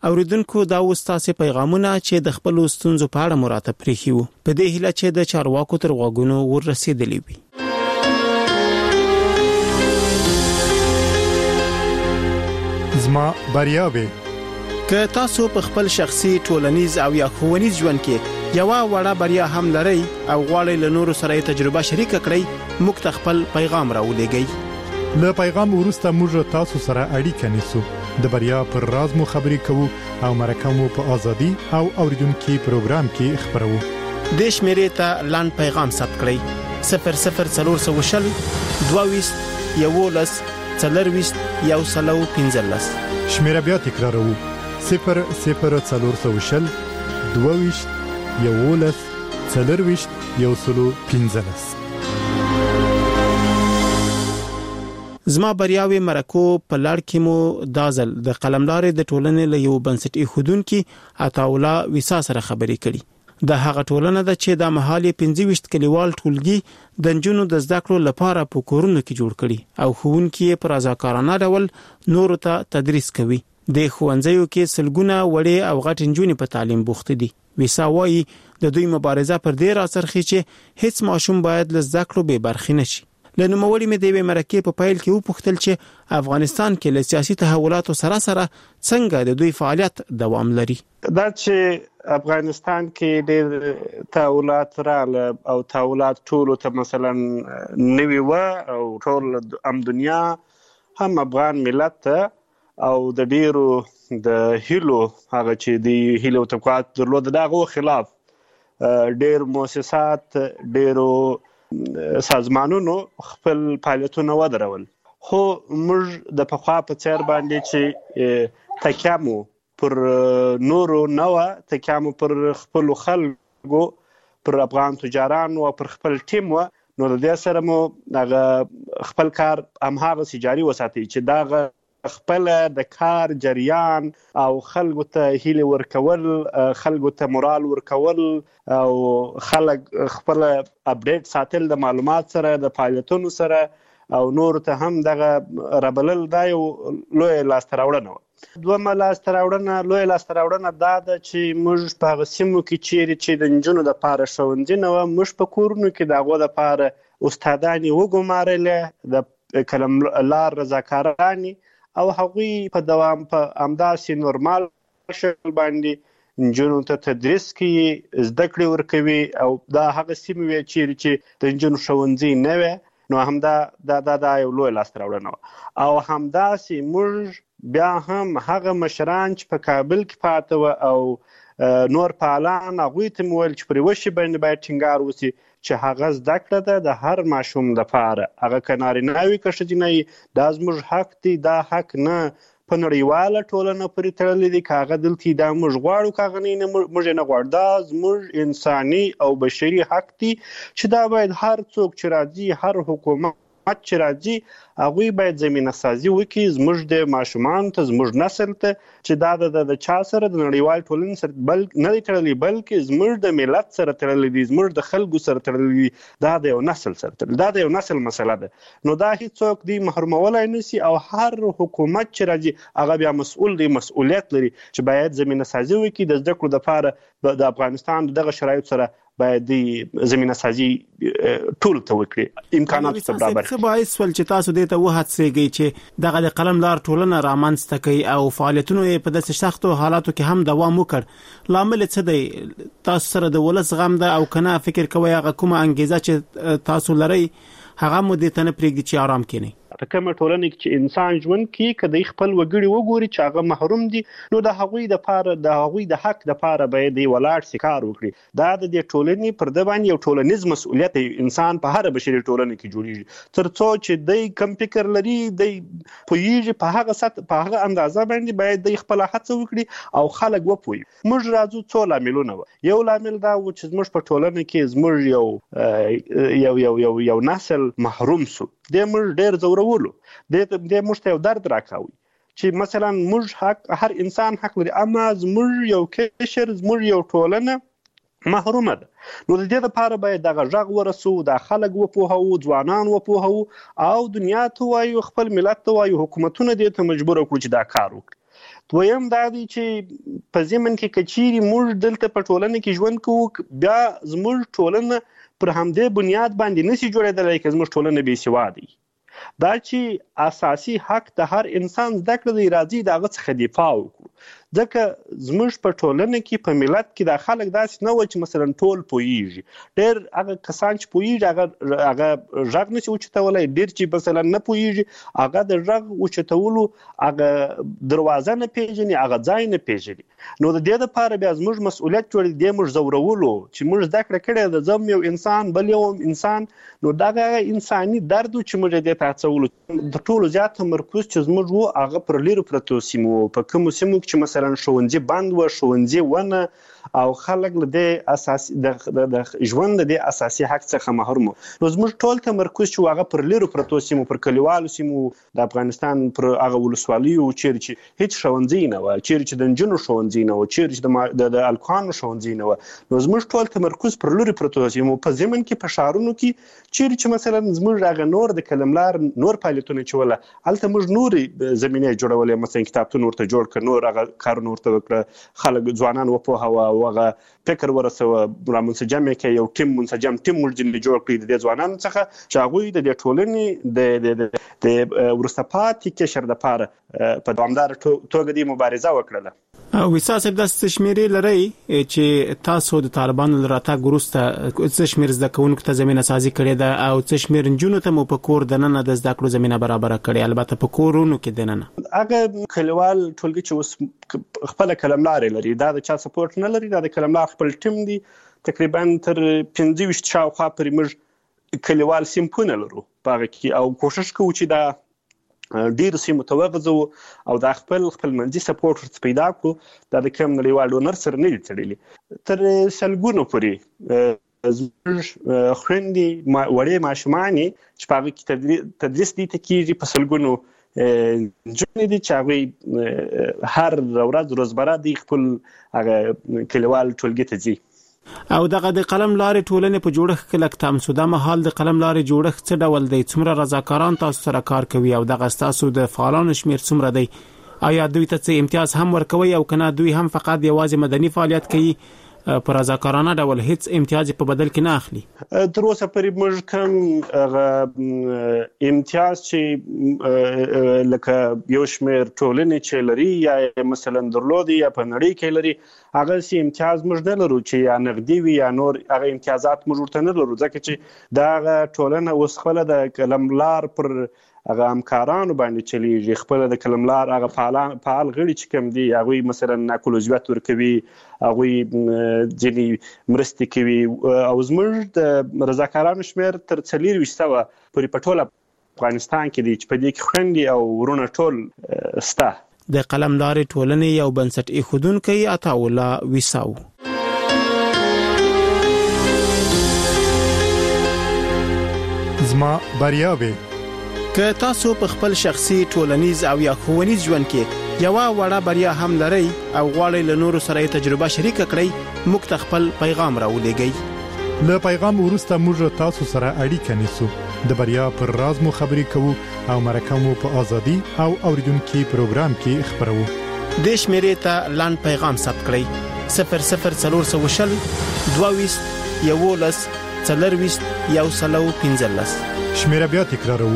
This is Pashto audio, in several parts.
اوریدونکو دا اوس تاسو پیغامونه چې د خپل ستونزو په اړه مراته پریښي وو په دې هیله چې د چارواکو تر غوږونو ورسېدلی وي. زما بریاوي که تاسو په خپل شخصي ټولنیز او یا ښوونیز ژوند کې یو وړه بریا هم لرئ او غواړئ له نورو سره تجربه شریک کړئ موږ ته خپل پیغام راولېږئ. له پیغام وروسته موږ تاسو سره اړیکه نیسو د بریا پر راز مو خبرې کوو او مرکه مو په ازادي او اوریدونکو پروګرام کې خبرو. د شمیرې ته لاند پیغام ثبت کړئ 00420 22 11 40 115. شمیره بیا تکراروو 00420 22 11 40 115. زما بریاوي مرکو په لړ کې مو دازل د قلمدارې د ټولنې له یو بنسټي خودونکو عطاولا ویسا سره خبرې کړي. د هغه ټولنه د چې د محلي 25 کلیوال ټولګي د جنونو د زده کړو لپاره په کورونو کې جوړ کړي او ښوونکي پر رضاکارانه ډول نور ته تدریس کوي. د ښوونځیو کې سلګونه وړې او غټ جنونې په تعلیم بوخت دي. ویسا وایي د دوی مبارزه پر دې راڅرخي چې هیڅ ماشوم باید له زده کړو بې برخې نشي. لنوموړي مې د مرکې په پایل کې وپوښتل چې افغانستان کې له سیاسي تحولاتو سره څنګه د دوی فعالیت دوام لري. دا چې افغانستان کې د تحولات رااله او تحولات ټول ته مثلا نوي و او ټول دنیا هم افغان ملت او د ډیرو د هیلو هغه چې د هیلو طبقات درلود دغه خلاف ډیر مؤسسات ډیرو سازمانونو خپل فعالیتونه ودرول. خو موږ د پخوا په څیر باندې چې تکیامو پر نورو نو تکیامو پر خپل خلکو پر افغان تجارانو او پر خپل ټیم و نو د دې سره مو هغه خپل کار هماغه جاري وساتي چې دا خپل د کار جریان او خلکو ته هیله ورکول خلکو ته مورال ورکول او خلک خپل اپډیټ ساتل د معلومات سره د فعالیتونو سره او نور ته هم دغه ربلل دا یو لوی لاستراوړنه. دومره لوی لاستراوړنه دا ده چې موږ په غسیمو کې چې د نجونو د پاره ښوونځي نه و موږ په کورونو کې دغه د پاره استادانی وګمارل د کلم لار رضاکارانی او هغوی په دوام په امداسي نورمال شکل باندې نجونو ته تدریس کوي زده کړې ورکوي او دا هغه سیمې وي چې د نجونو ښوونځي نه وي نو همدا دا یو لوی لاس راوړنه او همداسي موږ بیا هم هغه مشران چې په کابل کې پاتې و او نور فعالان هغوی ته ویل چې پر وشي باندې باید ټینګار وشي چې هغه زده کړه ده د هر ماشوم لپاره هغه کنارینه وي که ښځینه دا زموږ حق دی. دا حق نه په نړیواله ټولنه پورې تړلی دی که هغه دلته دا موږ غواړو که هغه نه موږ نه غواړو. دا زموږ انساني او بشري حق دی چې دا باید هر څوک چې راځي هر حکومت چې راځي هغوی باید زمینه سازي وکړي زموږ د ماشومانو ته زموږ نسل ته چې دا د چا سره د نړیوال ټولنې سره نه دی تړلی بلکې زموږ د ملت سره تړلی دی زموږ د خلکو سره تړلی دی. دا د یو نسل سره تړلی دا د یو نسل مسله ده نو دا هیڅوک دی محرومولای نشي او هر حکومت چې راځي هغه بیا مسؤل دی مسؤلیت لري چې باید زمینه سازي وکړي د زده کړو لپاره د افغانستان دغه شرایط سره باید زمینه سازي ټول ته وکړي امکانات ته برابر. څه باعث ول چې تاسو دې ته وهڅېږئ چې دغه د قلمدار ټولنه رامنځته کړي او فعالیتونو په داسې سختو حالاتو کې هم دوام وکړ؟ لامل څه دی؟ تاسو سره د ولس غم ده او کنه فکر کوئ هغه کومه انګیزه چې تاسو لرئ هغه مو دې ته نه پرېږدي چې آرام کینئ؟ په کومه ټولنه کې چې انسان ژوند کوي که د خپل وګړي وګوري چې هغه محروم دي نو د هغوی د حق د پاره باید ولاړ سي کار وکړي. دا د دې ټولنې پر د باندې یو ټولنیز مسؤلیت انسان په هر بشري ټولنه کې جوړیږي ترڅو چې د کم فکر لري د پوهیږي په هغه سطح په هغه اندازه باندې باید د خپل هڅه وکړي او خلک وپوي. موږ راځو څو لاملونه یو لامل دا و چې موږ په ټولنه کې زموږ یو نسل محروم سو د موږ ډېر زورولو د موږ ته یو درد راکاوي چې مثلا موږ حق هر انسان حق لري اما زموږ یو کشر زموږ یو ټولنه محرومه ده نو د دې لپاره باید دغه غږ ورسو د خلک وپوهو ځوانان وپوهو او دنیا ته وایو خپل ملت ته وایو حکومتونه دې ته مجبور کړو چې دا کار وکړي. دویم دا دی چې په ضمن کې کچيري موږ دلته په ټولنه کې ژوند کوو بیا زموږ ټولنه پر همدې بنیاد باندې نشي جوړېدلی چې زموږ ټولنه بې سواده دا چې اساسي حق د هر انسان زده کړه دی راځي د هغه څخه دفاع وکړو ځکه زموږ په ټولنه کې په ملت کې د خلک داسې نه و چې مثلا ټول پوهیږي ډېر هغه کسان چې پوهیږي هغه غږ نشي اوچتولی ډېر چې مثلا نه پوهیږي هغه د غږ اوچتولو هغه دروازه نه پیژني هغه ځای نه پیژني نو د دې لپاره بیا زموږ مسؤلیت جوړ دی موږ زورولو چې موږ زده کړه کړې د زم یو انسان بل یو انسان نو دغه انساني درد چې موږ دې تاسو د ټولو زیات تمرکز چې زموږ وو هغه پر لیرو پرتو سیمو په کوم سیمو چې مثلا ښوونځي بند و ښوونځي ونه او خلک له دې اساسي د ژوند د اساسي حق څخه محروم نو زموږ ټول تمرکز چې هغه پر لیرو پرتو سیمو پر کلیوالو سیمو د افغانستان پر هغه ولسوالیو چې هیڅ ښوونځي نه و چې د نجونو ښوونځي نه و چې د الکوانو ښوونځي نه و نو زموږ ټول تمرکز پر لیرو پرتو سیمو په ضمن کې په ښارونو کې چې مثلا زموږ هغه نور د کلملار نور فعالیتونه چې ولا الته موږ نورې زمینه جوړولې مثلا کتابتون ورته جوړ کړ نور هغه کارونه ورته وکړه خلک ځوانان وپوهاوه او هغه فکر ورسوه را منسجم کې یو ټیم منسجم ټیم موږ جوړ کړی د ځوانانو څخه چې هغوی د ټولنې د ورسته پاتې کشر د پاره په دوامدار توګه د مبارزه وکړله ویسا صاحب د شمیرې لري چې تاسو د طالبانو لراتګ وروسته څه شمیر زده کوونکو ته زمينه سازي کړې ده او څه شمیر نجونو ته مو په کور دننه د زده کړو زمينه برابر کړې البته په کورونو کې دننه هغه کلیوال ټولګي چې خپل کلملار لري دا د چا سپورټ نه لري دا د کلملار خپل ټیم دی تقریبا تر 15 شاوخوا پرې موږ کلیوال سیمپونه لرو په کې او کوشش کوو چې دا ډیر سیمه توغزو او د خپل منځي سپورټ پیدا کړو د کوم نړیوال ډونر سره نه تړلې تر سلګونو پورې زموږ خويندې وړې ماشومانې چې په کې تدریس دي تکیږي په سلګونو جنې دي چې هغه هر ورځ روزبره دي خپل هغه کلیوال ټولګي ته ځي او دغه د قلم لارې ټولنې په جوړښت کې لکه تاسو د مهال د قلم لارې جوړښت څه ډول دی څومره رضاکاران تاسو سره کار کوي او دغه تاسو د فعالانو شمیر څومره دی آیا دوی ته څه امتیاز هم ورکوي او کنه دوی هم فقط یوازې مدني فعالیت کوي پر رضاکارانه ډول هیڅ امتیاز په بدل کې نه اخلي تر اوسه پرې موږ کوم امتیاز چې لکه یو شمیر ټولنې چې لري یا مثلا درلودي یا په نړۍ کې لري هغه سي امتیاز موږ نه لرو چې یا نقدي وي یا نور هغه امتیازات موږ ورته نه لرو ځکه چې دا ټولنه اوس خپل د کلملار پر هغه همکارانو باندې چلیږي خپل د کلملار هغه فعال غړي چې کوم دي هغه مثلا ناکولوزیات ورکوي هغه ځینې مرستې کوي او زموږ د رضاکارانو شمیر تر 400 پورې په ټول افغانستان کې دي چې په دې کې خويندې او ورونه ټول ستا د قلم لارې ټولنې یو بنسټ ایښودونکی عطاالله ویساو زما بریاوي که تاسو په خپل شخصي ټولنیز او یا ښوونیز ژوند کې یو وړه بریا هم لرئ او غواړئ له نورو سره تجربه شریک کړئ موږ ته خپل پیغام راولېږئ له پیغام وروسته موږ تاسو سره اړیکه نیسو د بریا پر راز مو خبرې کوو او مرکه مو په ازادي او اوریدونکو پروګرام کې خبرو د شمیرې ته لاند پیغام ثبت کړئ 00420 22 11 40 115 شمیره بیا تکرارو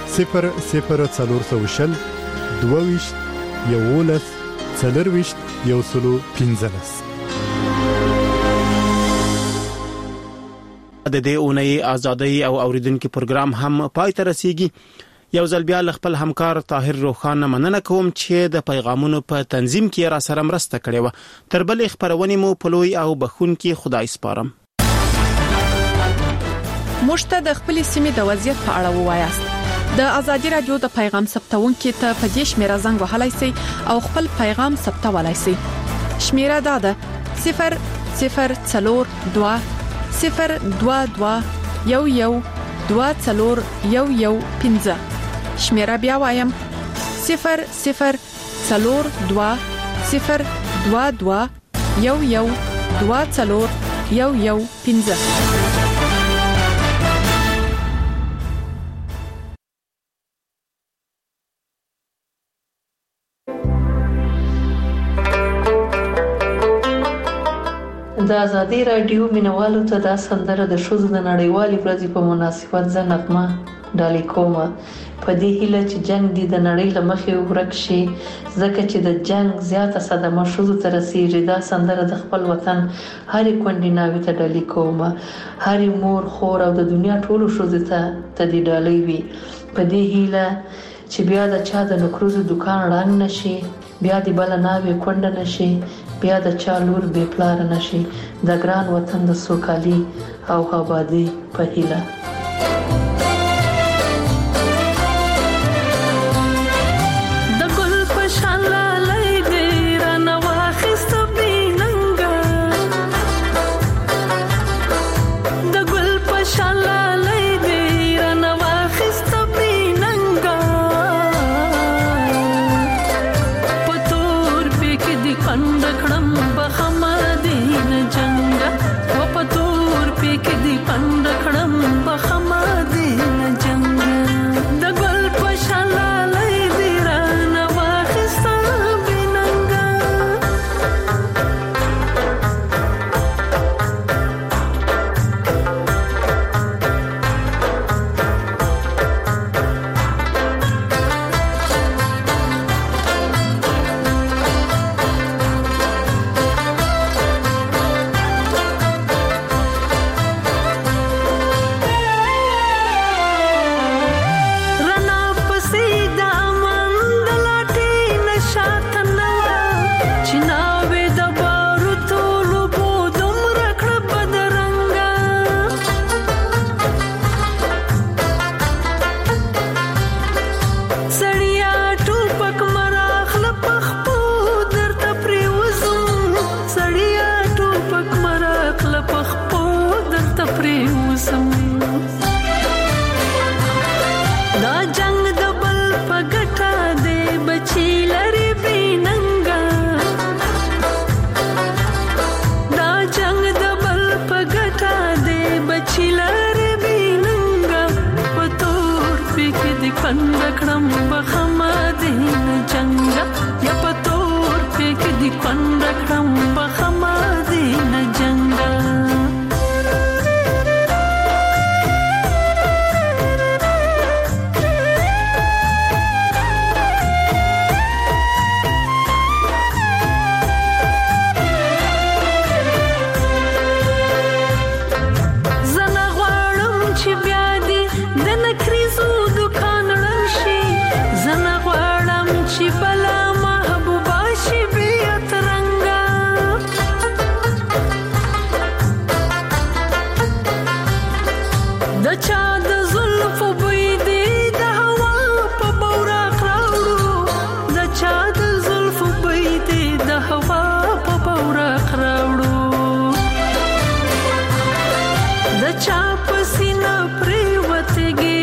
00420 22 11 40 115 د دې اونۍ ازادي او اوریدونکو پروګرام هم پای ته رسیږي یو ځل بیا خپل همکار طاهر روخان مننه کوم چې د پیغامونو په تنظیم کې را سره مرسته کړې و تر بل خبرونه مو پلوي او بخون کې خدای سپارم مشته د خپل سیمې د وضعیت په اړه ووایاست د ازادي رادیو د پیغام ثبتونکو ته په دې شمیره زنګ وهلای شئ او خپل پیغام ثبتولای شئ شمیره دا ده 00422 022 11 24015 شمیره بیا وایم 00422 022 11 24015 د ازادي رادیو مینوالو ته د سندره د ښځو د نړیوالې ورځې په مناسبت زه نغمه ډالۍ کوم. په دې هیله چې جنگ دې د نړۍ له مخې ورک شي، ځکه چې د جنگ زیاته صدمه ښځو ته رسیږي. دا سندره د خپل وطن هرې کونډې ناوې ته ډالۍ کوم، هرې مور، خور او د دنیا ټولو ښځو ته دې ډالۍ وي. په دې هیله چې بیا د چا د نکروزو دکان ړنګ نشي، بیا د بل ناوې کونډه نشي، بیا د چا لور بې پلار نشي. د ګران وطن د سوکالي او آبادی په هیله.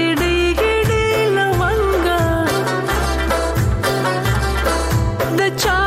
The